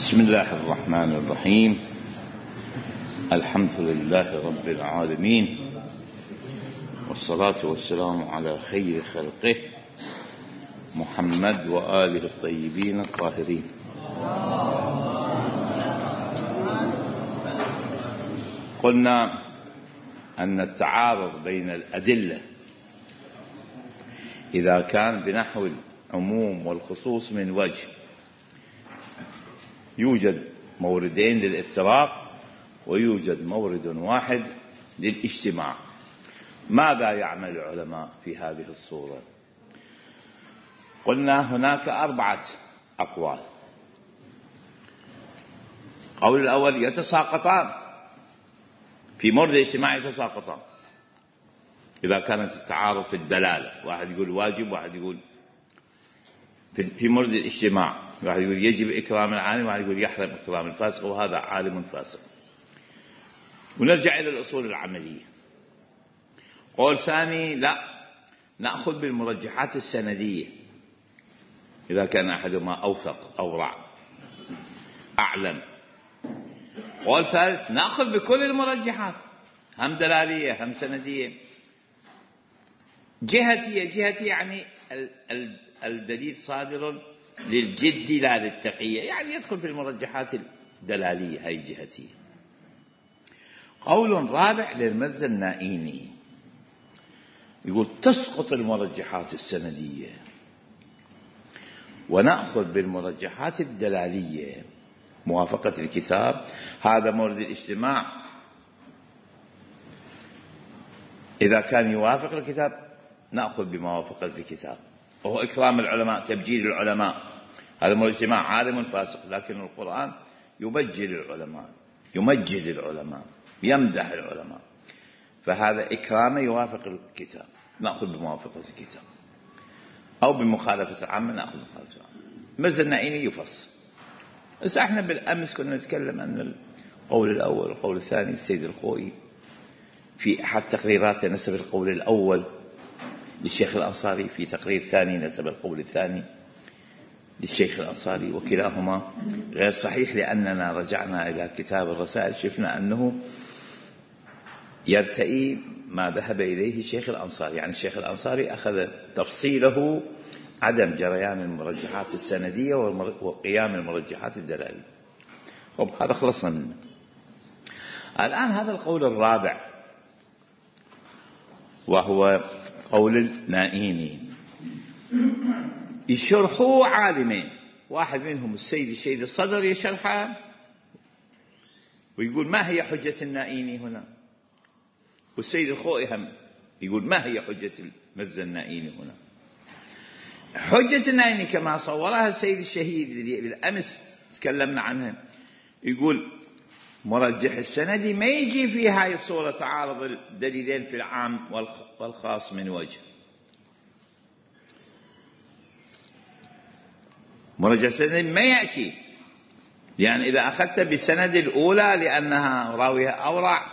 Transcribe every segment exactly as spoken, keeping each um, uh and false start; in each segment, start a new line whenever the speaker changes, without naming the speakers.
بسم الله الرحمن الرحيم. الحمد لله رب العالمين، والصلاة والسلام على خير خلقه محمد وآله الطيبين الطاهرين. قلنا أن التعارض بين الأدلة إذا كان بنحو العموم والخصوص من وجه يوجد موردين للافتراق ويوجد مورد واحد للاجتماع. ماذا يعمل العلماء في هذه الصورة؟ قلنا هناك أربعة أقوال. القول الأول يتساقطان في مورد الاجتماع، يتساقطان إذا كانت التعارض في الدلالة، واحد يقول واجب واحد يقول في مورد الاجتماع، واحد يقول يجب إكرام العالم واحد يقول يحرم إكرام الفاسق وهذا عالم فاسق. ونرجع إلى الأصول العملية. قول ثاني لا، نأخذ بالمرجحات السندية إذا كان أحدهما أوثق أورع أعلم. قول ثالث نأخذ بكل المرجحات، هم دلالية هم سندية. جهتية، جهتية يعني الدليل صادر للجد لا للتقية، يعني يدخل في المرجحات الدلالية، هاي جهتية. قول رابع للمرزا النائيني يقول تسقط المرجحات السندية ونأخذ بالمرجحات الدلالية. موافقة الكتاب هذا مورد الاجتماع، إذا كان يوافق الكتاب نأخذ بموافقة الكتاب، وهو إكرام العلماء، تبجيل العلماء. هذا مورد الاجتماع عالم فاسق، لكن القرآن يبجل العلماء، يمجد العلماء، يمدح العلماء، فهذا إكرام يوافق الكتاب، نأخذ بموافقة الكتاب. أو بمخالفة العامة نأخذ بمخالفة العامة. مرزا النائيني يفصل. بس احنا بالأمس كنا نتكلم عن القول الأول والقول الثاني. السيد الخوئي في أحد تقريراته نسب القول الأول للشيخ الأنصاري، في تقرير ثاني نسب القول الثاني للشيخ الأنصاري، وكلاهما غير صحيح، لأننا رجعنا إلى كتاب الرسائل شفنا أنه يرتئي ما ذهب إليه الشيخ الأنصاري. يعني الشيخ الأنصاري أخذ تفصيله عدم جريان المرجحات السندية وقيام المرجحات الدلالية. طب هذا خلصنا منه. الآن هذا القول الرابع وهو قول النائيني، يشرحوا عالمين، واحد منهم السيد الشهيد الصدر يشرحه ويقول ما هي حجة النائيني هنا، والسيد الخوئي هم يقول ما هي حجة المرزا النائيني هنا. حجة النائيني كما صورها السيد الشهيد الذي بالأمس تكلمنا عنه، يقول مرجح السندي ما يجي في هاي الصورة تعارض الدليلين في العام والخاص من وجه. مرجح السندي ما يأتي، يعني إذا أخذت بالسند الأولى لأنها راوية أورع،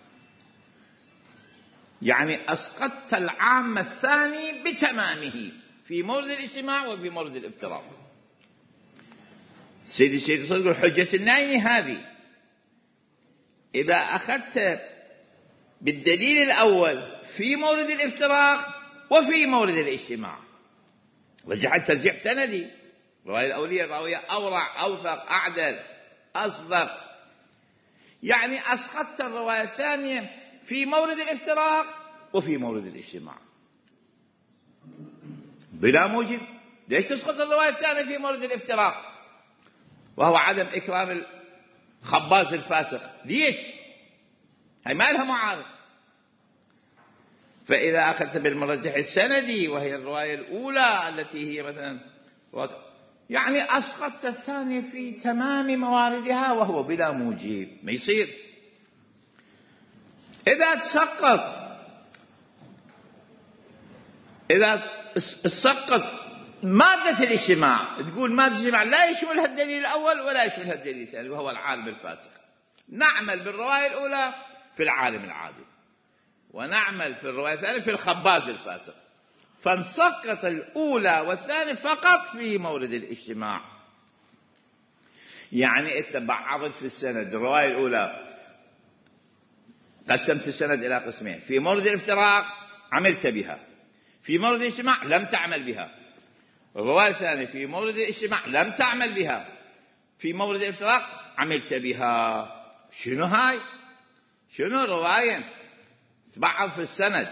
يعني أسقطت العام الثاني بتمامه في مورد الاجتماع وفي مورد الافتراق. السيد الشهيد يقول حجة النائيني هذه إذا أخذت بالدليل الأول في مورد الافتراق وفي مورد الاجتماع، رجعت ترجيح سندي، الرواية الأولية راوية أورع أوثق أعدل أصدق، يعني أسقطت الرواية الثانية في مورد الافتراق وفي مورد الاجتماع بلا موجب. ليش تسقط الرواية الثانية في مورد الافتراق وهو عدم إكرام الخباز الفاسق؟ ليش؟ هي ما لها معارض. فإذا أخذت بالمرجح السندي وهي الرواية الأولى التي هي مثلا يعني أسقطت الثانية في تمام مواردها وهو بلا موجب، ما يصير. إذا تسقط إذا تسقط مادة الاجتماع، تقول مادة الاجتماع لا يشملها الدليل الأول ولا يشملها الدليل الثاني وهو العالم الفاسق، نعمل بالرواية الأولى في العالم العادل ونعمل في الرواية الثانية في الخباز الفاسق، فانسقط الأولى والثانية فقط في مورد الاجتماع. يعني أنت بعضت في السند. الرواية الأولى قسمت السند إلى قسمين، في مورد الافتراق عملت بها، في مورد الاجتماع لم تعمل بها. الرواية الثانية في مورد الاجتماع لم تعمل بها، في مورد الافتراق عملت بها. شنو هاي؟ شنو رواية تبعض في السند،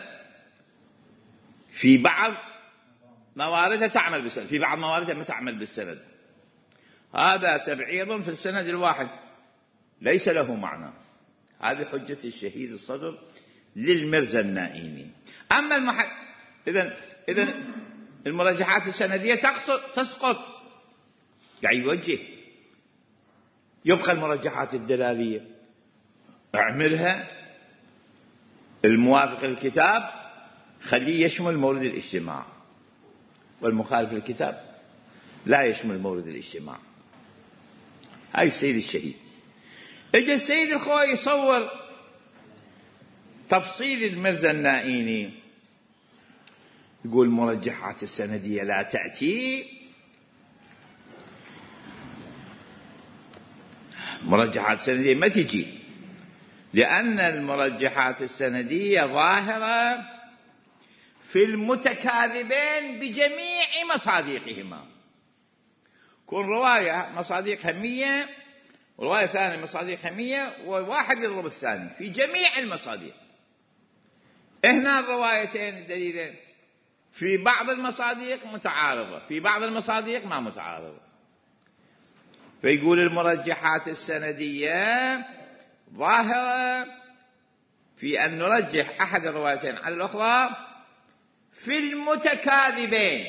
في بعض مواردها تعمل بالسند، في بعض مواردها ما تعمل بالسند. هذا تبعيض في السند الواحد ليس له معنى. هذه حجة الشهيد الصدر للمرزا النائيني. أما المحل إذن إذن المرجحات السندية تسقط، يعني يوجه، يبقى المرجحات الدلالية اعملها الموافق للكتاب خليه يشمل مورد الاجتماع، والمخالف للكتاب لا يشمل مورد الاجتماع. هاي السيد الشهيد. اجى السيد الخوئي يصور تفصيل المرزا النائيني، يقول مرجحات السندية لا تأتي. مرجحات السندية ما تجي، لأن المرجحات السندية ظاهرة في المتكاذبين بجميع مصادقهما. كل رواية مصادقها مية ورواية ثانية مصادقها مية، وواحد يضرب الثاني في جميع المصادق. هنا الروايتين الدليلين في بعض المصادق متعارضة، في بعض المصادق ما متعارضة. فيقول المرجحات السندية ظاهرة في أن نرجح أحد الروايتين على الأخرى في المتكاذبين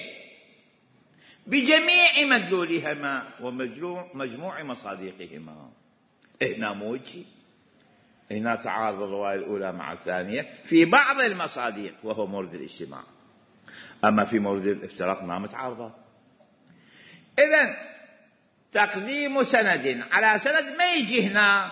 بجميع مدلولهما ومجموع مصادقهما. هنا موجي، هنا تعارض الرواية الأولى مع الثانية في بعض المصادق وهو مورد الاجتماع، أما في مورد الافتراق ما متعارضة. إذن تقديم سند على سند ما يجي هنا،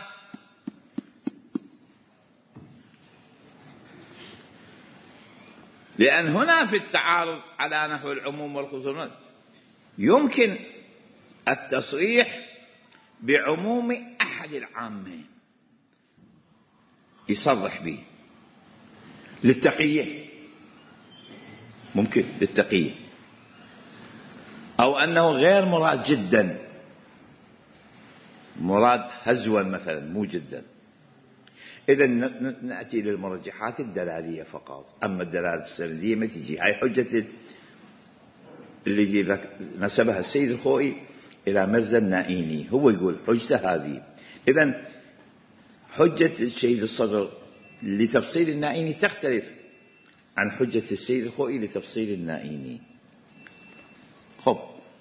لأن هنا في التعارض على نحو العموم والخصوص يمكن التصريح بعموم أحد العامين، يصرح به للتقية، ممكن للتقية، أو أنه غير مراد جدا، مراد هزوا مثلا مو جدا. إذن نأتي للمرجحات الدلالية فقط، أما الدلالة السندية ما تجي. هاي حجة اللي نسبها السيد الخوئي إلى مرزا النائيني، هو يقول حجته هذه. إذن حجة الشهيد الصدر لتفصيل النائيني تختلف عن حجة السيد الخوئي لتفصيل النائيني. خب،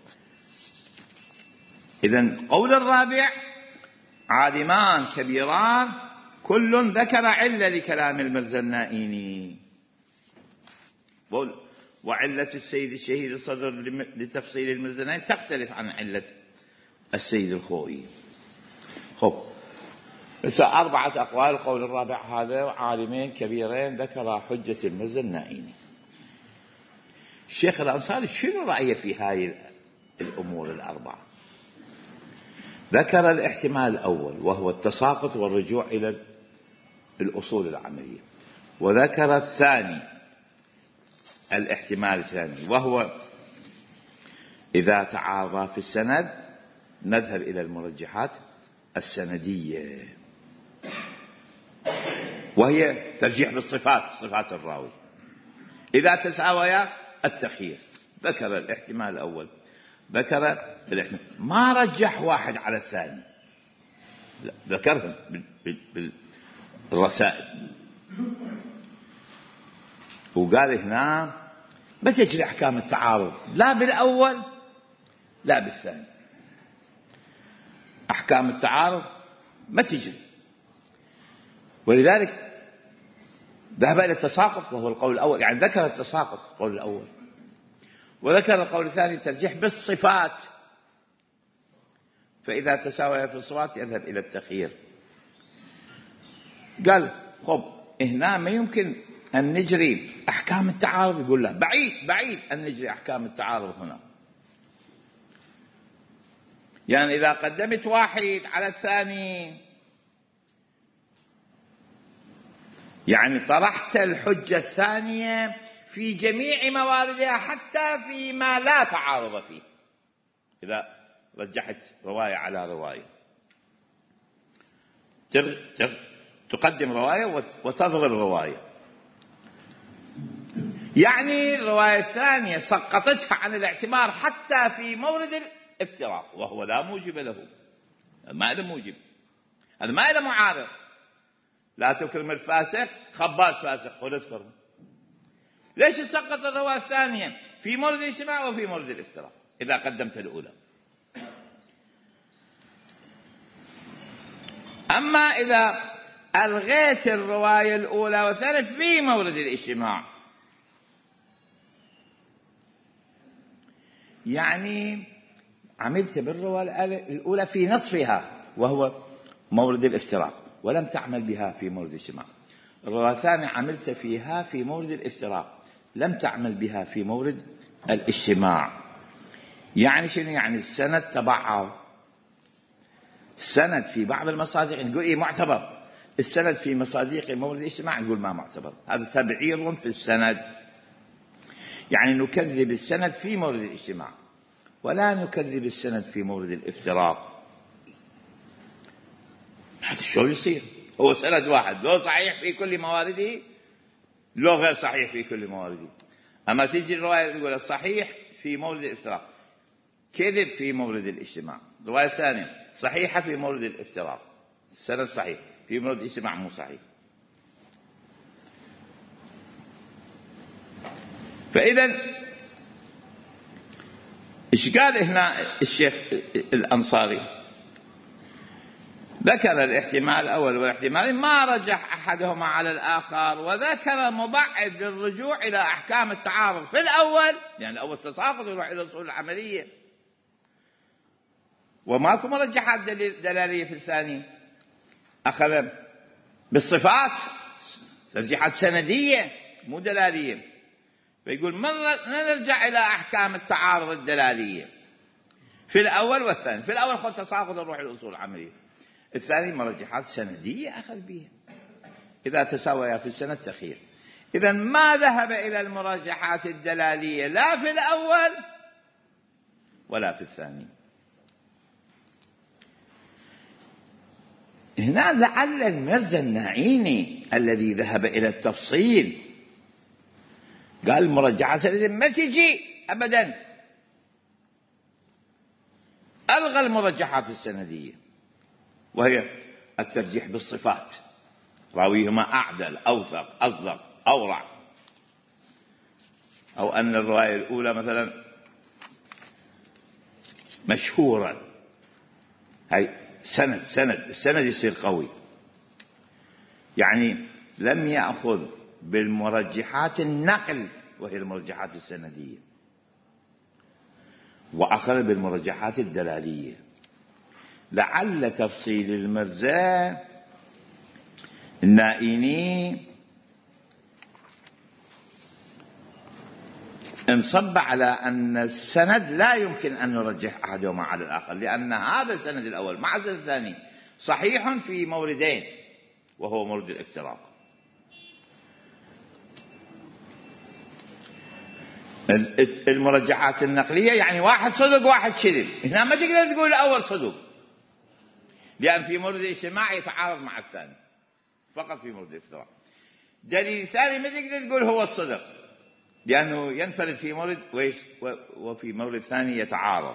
إذن قول الرابع: عالمان كبيران كل ذكر علة لكلام المرزا النائيني. وعلة السيد الشهيد الصدر لتفصيل المرزا النائيني تختلف عن علة السيد الخوئي. خب، بس أربعة أقوال. القول الرابع هذا: عالمين كبيرين ذكر حجة المرزا النائيني. الشيخ الأنصاري شنو رأيه في هاي الأمور الأربعة؟ ذكر الاحتمال الأول وهو التساقط والرجوع إلى الأصول العملية، وذكر الثاني الاحتمال الثاني وهو إذا تعارضا في السند نذهب إلى المرجحات السندية، وهي ترجيح بالصفات، صفات الراوي. إذا تساويا التخيير. ذكر الاحتمال الأول، ذكر الاحتمال، ما رجح واحد على الثاني، لا، ذكرهم بالرسائل، وقال هنا ما تجري أحكام التعارض لا بالأول لا بالثاني. أحكام التعارض ما تجري، ولذلك ذهب إلى التساقط وهو القول الأول، يعني ذكر التساقط القول الأول، وذكر القول الثاني ترجيح بالصفات، فإذا تساوي في الصفات يذهب إلى التخيير. قال خب، هنا ما يمكن أن نجري أحكام التعارض، يقول له بعيد بعيد أن نجري أحكام التعارض هنا. يعني إذا قدمت واحد على الثاني يعني طرحت الحجة الثانية في جميع مواردها حتى فيما لا تعارض فيه. إذا رجحت رواية على رواية تقدم رواية وتضرب رواية، يعني الرواية الثانية سقطتها عن الاعتبار حتى في مورد الافتراق، وهو لا موجب له، ما له موجب، هذا ما له معارض. لا تكرم الفاسق خباز فاسق ولا تكرم. ليش سقط الرواية الثانية في مورد الاجتماع وفي مورد الافتراق إذا قدمت الأولى؟ أما إذا ألغيت الرواية الأولى والثانية في مورد الاجتماع، يعني عملت بالرواية الأولى في نصفها وهو مورد الافتراق ولم تعمل بها في مورد الاجتماع، الرواية الثانية عملت فيها في مورد الافتراق لم تعمل بها في مورد الاجتماع. يعني شنو؟ يعني السند تبعض، السند في بعض المصادر نقول إيه معتبر، السند في مصادر مورد الاجتماع نقول ما معتبر. هذا تبعير في السند، يعني نكذب السند في مورد الاجتماع ولا نكذب السند في مورد الافتراق. هذا شو يصير؟ هو سند واحد، لو صحيح في كل موارده لو غير صحيح في كل موارده. أما تيجي الرواية تقول الصحيح في مورد الافتراق، كذب في مورد الاجتماع. الرواية الثانية صحيحة في مورد الافتراق، السند صحيح في مورد الاجتماع مو صحيح. فإذا إيش قال هنا الشيخ الأنصاري؟ ذكر الاحتمال الأول والاحتمال ما رجح أحدهما على الآخر، وذكر مبعد للرجوع إلى أحكام التعارض في الأول، يعني الأول تساقط يروح إلى الأصول العملية، وماكو مرجحات دلالية في الثاني، أخذ بالصفات ترجيحات سندية مو دلالية. فيقول ما نرجع إلى أحكام التعارض الدلالية في الأول والثاني. في الأول خذ تساقط نروح إلى الأصول العملية، الثاني مرجحات سندية أخذ بها، إذا تساويا في السند تخير. إذن ما ذهب إلى المرجحات الدلالية لا في الأول ولا في الثاني. هنا لعل المرزا النعيني الذي ذهب إلى التفصيل قال المرجحات السندية ما تجي أبدا، ألغى المرجحات السندية، وهي الترجيح بالصفات، راويهما أعدل أوثق أصدق أورع، أو أن الرواية الأولى مثلا مشهورا، هاي سند سند السند يصير قوي. يعني لم يأخذ بالمرجحات النقل وهي المرجحات السندية، وأخذ بالمرجحات الدلالية. لعل تفصيل المرزا النائيني انصب على أن السند لا يمكن أن نرجح أحدهما على الآخر، لأن هذا السند الأول مع السند الثاني صحيح في موردين وهو مورد الافتراق. المرجحات النقلية يعني واحد صدق واحد كذب، هنا ما تقدر تقول الأول صدق لأن في مورد الاجتماع يتعارض مع الثاني، فقط في مورد الافتراق. دليل ثاني ما تقدر تقول هو الصدق لأنه ينفرد في مورد وفي مورد ثاني يتعارض.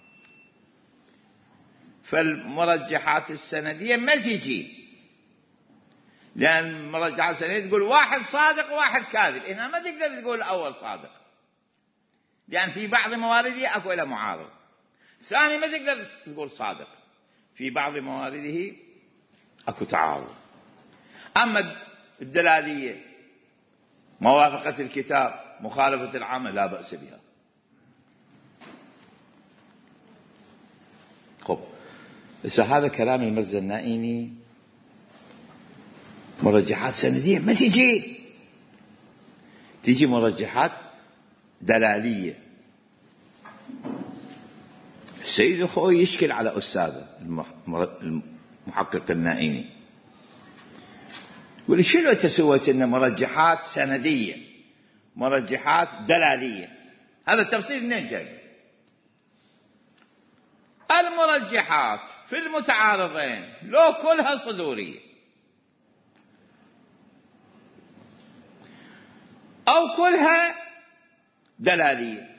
فالمرجحات السندية ما تجي، لأن المرجحات السندية تقول واحد صادق وواحد كاذب، هنا ما تقدر تقول الأول صادق لأن في بعض موارده أكو له معارض، ثاني ما تقدر تقول صادق في بعض موارده أكو تعارض. أما الدلالية موافقة الكتاب مخالفة العامة لا بأس بها. خب هذا كلام المرزا النائيني، مرجحات سندية ما تجي، تجي مرجحات دلالية. السيد الخوئي يشكل على أستاذه المحقق النائيني، يقول شنو أنت سويت؟ إن مرجحات سندية مرجحات دلالية. هذا التفصيل منين جاي؟ المرجحات في المتعارضين لو كلها صدورية أو كلها دلالية.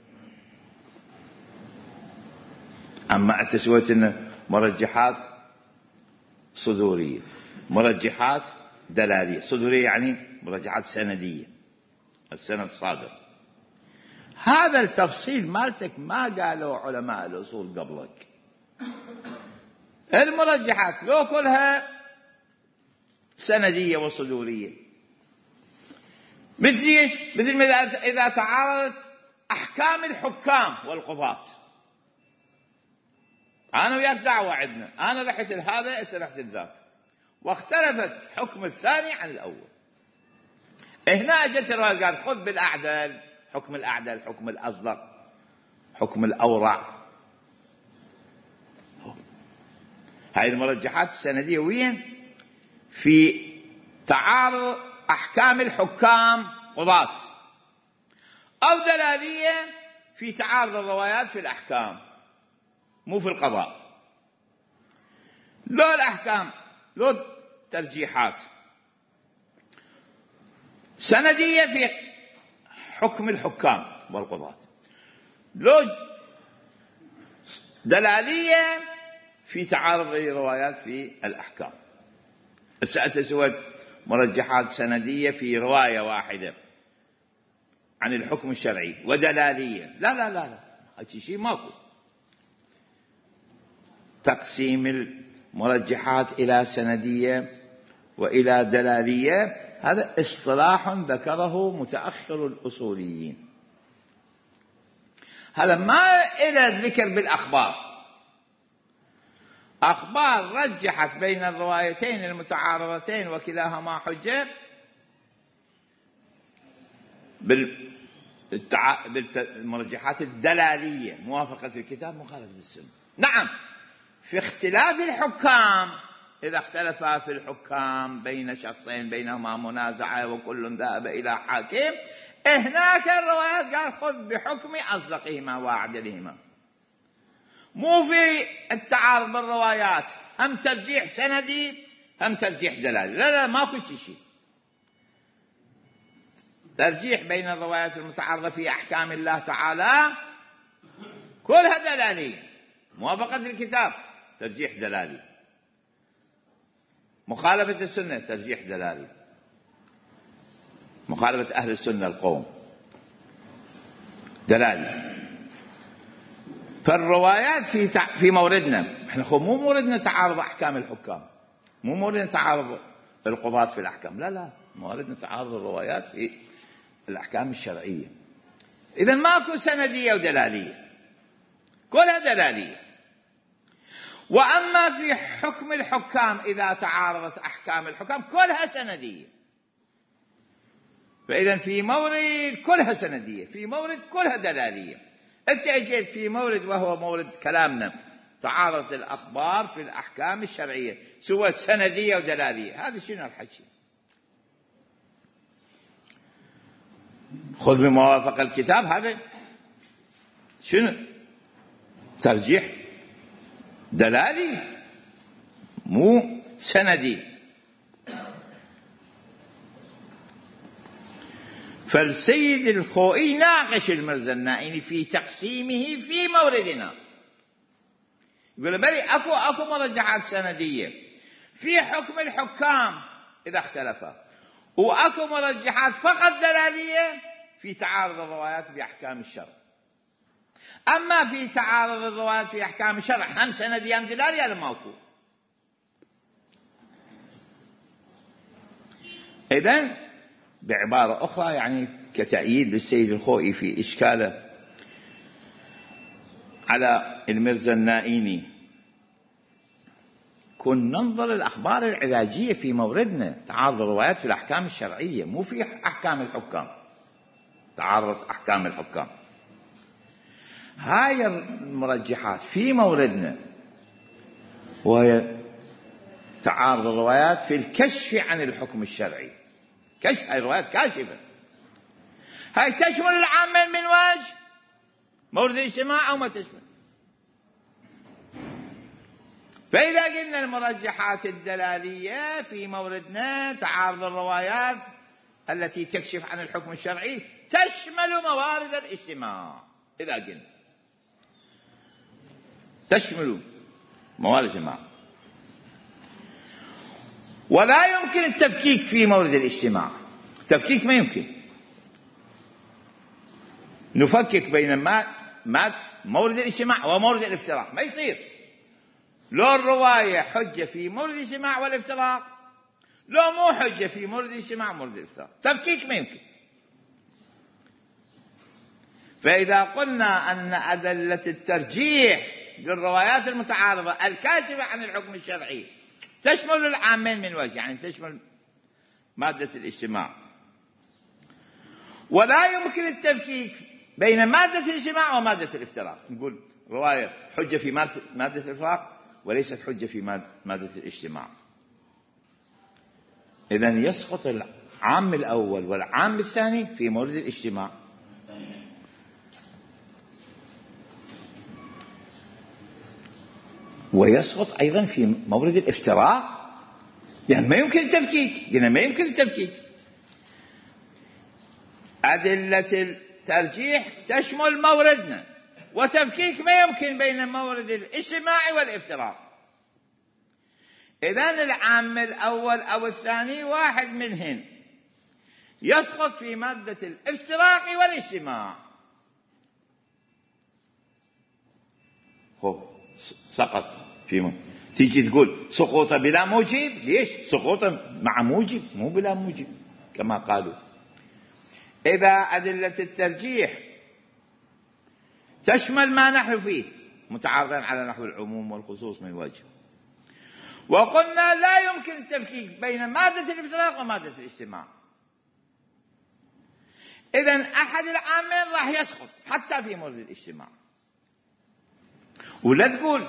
أما أنت سويت إن مرجحات صدورية مرجحات دلالية. صدورية يعني مرجحات سندية، السند صادر. هذا التفصيل مالتك ما قالوا علماء الأصول قبلك. المرجحات لو كلها سندية وصدورية، مثل ايش؟ مثل إذا تعارضت أحكام الحكام والقضاة. أنا وياك دعوة عندنا، أنا رحت لهذا أنت رحت لذاك، واختلفت حكم الثاني عن الأول. هنا أجت الرواية قال خذ بالأعدل، حكم الأعدل، حكم الأصدق، حكم الأورع. هاي المرجحات السندية وين؟ في تعارض أحكام الحكام قضاة، أو دلالية في تعارض الروايات في الأحكام مو في القضاء. لو الأحكام لو ترجيحات سندية في حكم الحكام والقضاة، لو دلالية في تعارض الروايات في الأحكام. السأسة سوت مرجحات سندية في رواية واحدة عن الحكم الشرعي ودلالية. لا لا لا لا، هذا شيء ماكو. تقسيم المرجحات إلى سندية وإلى دلالية هذا اصطلاح ذكره متأخر الأصوليين. هذا ما إلى ذكر بالأخبار. أخبار رجحت بين الروايتين المتعارضتين وكلاهما حجة بالمرجحات الدلالية، موافقة الكتاب مخالفة السنة. نعم، في اختلاف الحكام، إذا اختلفا في الحكام بين شخصين بينهما منازعة وكل ذهب إلى حاكم، هناك الروايات قال خذ بحكم أصدقهما وأعدلهما. مو في التعارض بالروايات هم ترجيح سندي هم ترجيح دلالي. لا لا، ما كنت شيء. ترجيح بين الروايات المتعارضة في أحكام الله تعالى كلها دلالية، موافقة الكتاب ترجيح دلالي، مخالفة السنة ترجيح دلالي، مخالفة أهل السنة القوم دلالي. فالروايات في تع... في موردنا احنا خو مو موردنا تعارض أحكام الحكام، مو موردنا تعارض القضاة في الأحكام، لا لا، موردنا تعارض الروايات في الأحكام الشرعية. إذن ماكو سندية ودلالية، كلها دلالية. وأما في حكم الحكام إذا تعارضت أحكام الحكام كلها سندية. فإذن في مورد كلها سندية، في مورد كلها دلالية. أنت أجيت في مورد وهو مورد كلامنا تعارض الأخبار في الأحكام الشرعية سوى سندية ودلالية، هذا شنو الحكي؟ خذ بموافقة الكتاب، هذا شنو؟ ترجيح دلالي مو سندي. فالسيد الخوئي ناقش المرزا النائيني في تقسيمه في موردنا، يقول بلي أكو أكو مرجحات سندية في حكم الحكام إذا اختلفا، وأكو مرجحات فقط دلالية في تعارض الروايات بأحكام الشرع. أما في تعارض الروايات في أحكام الشرع هم سندي هم دلالي، هذا ماكو. إذن بعبارة أخرى يعني كتأييد للسيد الخوئي في إشكاله على المرزا النائيني، كن ننظر الأخبار العلاجية في موردنا تعارض الروايات في الأحكام الشرعية مو في أحكام الحكام، تعارض أحكام الحكام. هاي المرجحات في موردنا، وهي تعارض الروايات في الكشف عن الحكم الشرعي. كشف، هاي الروايات كاشفة، هاي تشمل العامة من وجه مورد الاجتماع أو ما تشمل. فإذا قلنا المرجحات الدلالية في موردنا تعارض الروايات التي تكشف عن الحكم الشرعي تشمل موارد الاجتماع. إذا قلنا تشمل موارد الاجتماع، ولا يمكن التفكيك في مورد الاجتماع. تفكيك ما يمكن نفكك بين ما ما مورد الاجتماع ومورد الافتراق، ما يصير. لو الرواية حجة في مورد الاجتماع والافتراق، لو مو حجة في مورد الاجتماع ومورد الافتراق، تفكيك ما يمكن. فإذا قلنا أن أدلة الترجيح للروايات المتعارضة الكاشفة عن الحكم الشرعي تشمل العامين من وجه، يعني تشمل مادة الاجتماع، ولا يمكن التفكيك بين مادة الاجتماع ومادة الافتراق. نقول رواية حجة في مادة الافتراق وليست حجة في مادة الاجتماع، إذن يسقط العام الأول والعام الثاني في مورد الاجتماع. ويسقط أيضا في مورد الافتراق، يعني ما يمكن التفكيك. قلنا ما يمكن التفكيك. أدلة الترجيح تشمل موردنا، وتفكيك ما يمكن بين مورد الاجتماع والافتراق. إذن العام الأول أو الثاني واحد منهن يسقط في مادة الافتراق والاجتماع. هو سقط في، تيجي تقول سقوط بلا موجب، ليش؟ سقوط مع موجب مو بلا موجب كما قالوا. إذا أدلة الترجيح تشمل ما نحن فيه متعارضين على نحو العموم والخصوص من وجه، وقلنا لا يمكن التفكيك بين مادة الافتراق ومادة الاجتماع، إذن أحد العامين راح يسقط حتى في مورد الاجتماع. ولا تقول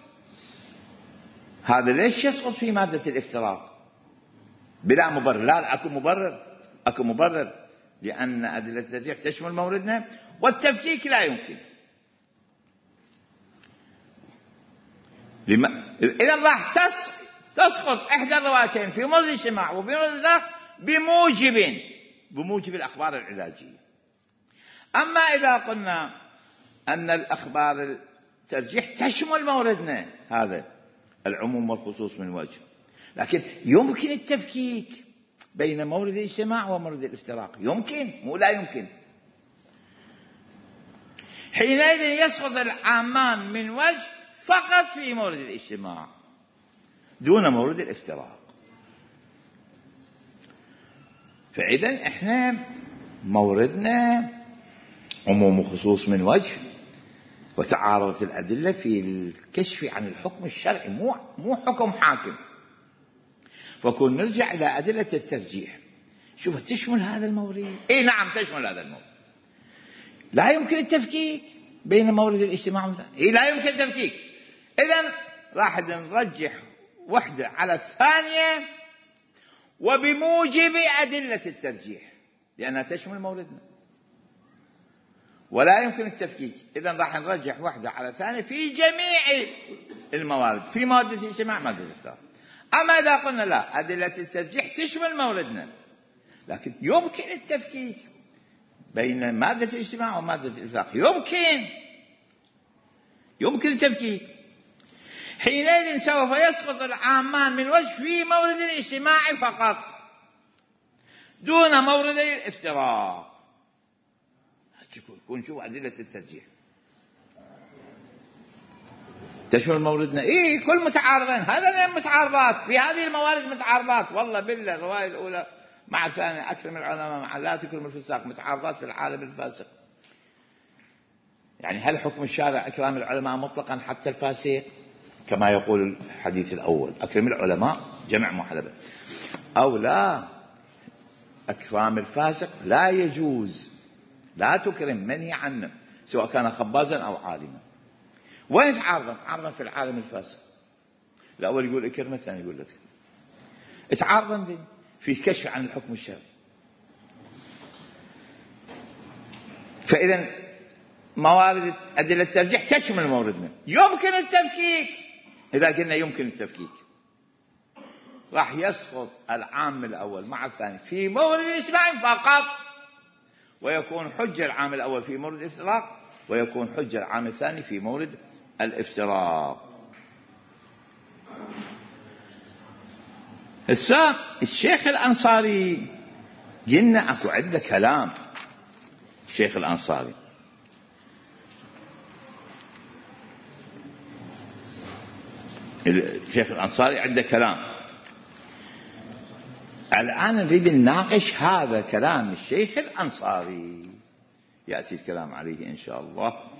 هذا ليش يسقط في مادة الافتراق بلا مبرر. لا، أكو مبرر، أكو مبرر، لأن أدلة الترجيح تشمل موردنا والتفكيك لا يمكن. لما إذا راح تسقط إحدى الروايتين في مورد الاجتماع وفي مورد الافتراق بموجب بموجب الأخبار العلاجية. أما إذا قلنا أن الأخبار الترجيح تشمل موردنا هذا العموم والخصوص من وجه، لكن يمكن التفكيك بين مورد الاجتماع ومورد الافتراق، يمكن مو لا يمكن. حينئذ يسقط العامان من وجه فقط في مورد الاجتماع دون مورد الافتراق. فإذا احنا موردنا عموم وخصوص من وجه، وتعارضت الأدلة في الكشف عن الحكم الشرعي، مو مو حكم حاكم. فكون نرجع إلى أدلة الترجيح، شوف تشمل هذا المورد. إيه نعم تشمل هذا المورد. لا يمكن التفكيك بين مورد الاجتماع والثاني. إيه لا يمكن التفكيك. إذن راح نرجح وحدة على الثانية وبموجب أدلة الترجيح لأنها تشمل موردنا، ولا يمكن التفكيك. إذن راح نرجح وحدة على الثانية في جميع الموارد، في مادة الاجتماع مادة الافتراق. أما إذا قلنا لا، أدلة الترجيح تشمل موردنا، لكن يمكن التفكيك بين مادة الاجتماع ومادة الافتراق، يمكن يمكن التفكيك. حينئذ سوف يسقط العامان من وجه في مورد الاجتماع فقط دون مورد الافتراق. كون شوف أدلة الترجيح تشمل موردنا. إيه كل متعارضين، هذا متعارضات في هذه الموارد، متعارضات والله بالله. الرواية الأولى مع الثانية، أكرم العلماء مع لا تكرم الفساق، متعارضات في العالم الفاسق. يعني هل حكم الشارع إكرام العلماء مطلقا حتى الفاسق كما يقول الحديث الأول أكرم العلماء جمع محلبة، أو لا أكرام الفاسق لا يجوز، لا تكرم، منهي عنه. سواء كان خبازا أو عالما. وين يتعارض؟ يتعارض في العالم الفاسق. الأول يقول إكرمة، الثاني يقول لا تكرم. يتعارض في كشف عن الحكم الشرعي. فإذا موارد أدلة الترجيح تشمل مورد منه. يمكن التفكيك، إذا قلنا يمكن التفكيك راح يسقط العام الأول مع الثاني في مورد الاجتماع فقط، ويكون حجة العام الأول في مورد الافتراق، ويكون حجة العام الثاني في مورد الافتراق. هسه الشيخ الأنصاري قلنا أكو عدة كلام. الشيخ الأنصاري الشيخ الأنصاري عنده كلام. الآن نريد نناقش هذا كلام الشيخ الأنصاري، يأتي الكلام عليه إن شاء الله.